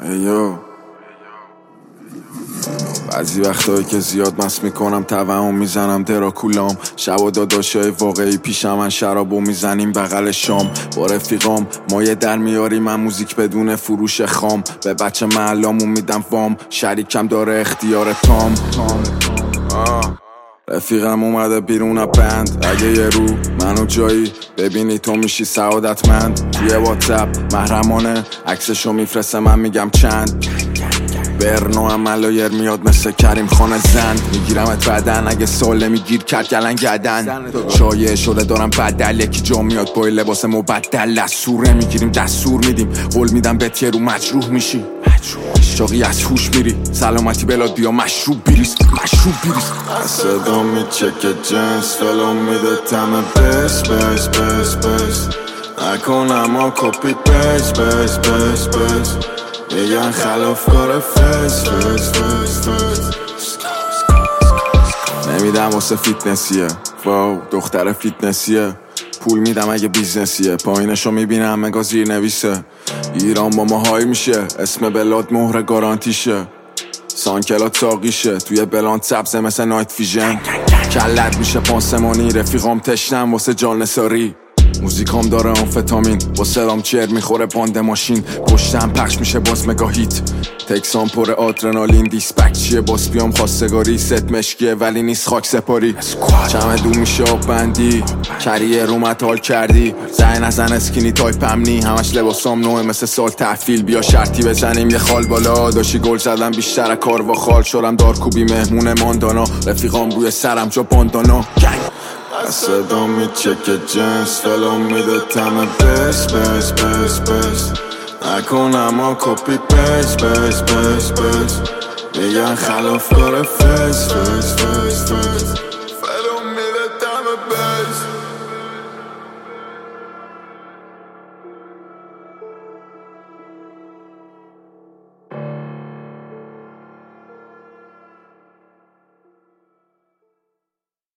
ایو بعضی وقتایی که زیاد مست میکنم توهم میزنم دراکولام شب و داداشای واقعی پیشم من شرابو میزنیم بغل شام با رفیقام مایه در میاریم من موزیک بدون فروش خام به بچه محلامون میدم وام شریکم داره اختیار تام رفیقم اومده بیرون بند اگه یه رو منو جایی ببینی تو میشی سعادتمند توی واتساپ محرمانه عکسشو میفرسته من میگم چند برنو هم ملایر میاد مثل کریم خانه زند میگیرمت بدن اگه ساله میگیر کرد گلن گدن شایعه شده دارم بدل یکی جا میاد با لباس مبدل دستور میگیریم دستور میدیم قول میدم بهت یه رو مجروح میشی شاقی از هوش میری سلامتی بلاد بیا مشروب بیریز صدا میچکه جنس فلو میده تمه بس نکنم ها کپی بس میگن خلافکار فس نمیدم واسه فیتنسیه واو دختر فیتنسیه پول میدم اگه بیزنسیه پایینشو میبینم مگا زیر نویسه ایران با ما های میشه اسم بلاد مهر گارانتیشه سانکلات ساقیشه توی بلاند سبزه مثل نایت فیژن کلت میشه پانسمانی رفیقام تشنم واسه جان نساری موزیکام داره آمفتامین با صدام چر میخوره باند ماشین پشتم پخش میشه باز مگا هیت تکسام پر آدرنالین دیسپک چیه باز بیام خواستگاری ست مشکیه ولی نیست خاک سپاری چمه دو میشه آب بندی کریه رومت حال کردی زن نزن اسکینی تایپ امنی همش لباسام نوه مثل سال تحفیل بیا شرطی بزنیم یه خال بالا داشی گل زدم بیشتر کار و خال شدم دارکوبی مهمون ماندانا رفیقام روی سرم جا باندانا صدا میچکه جنس فلو میده تمه بس نکنم ها کپی بس میگن خلافکار فس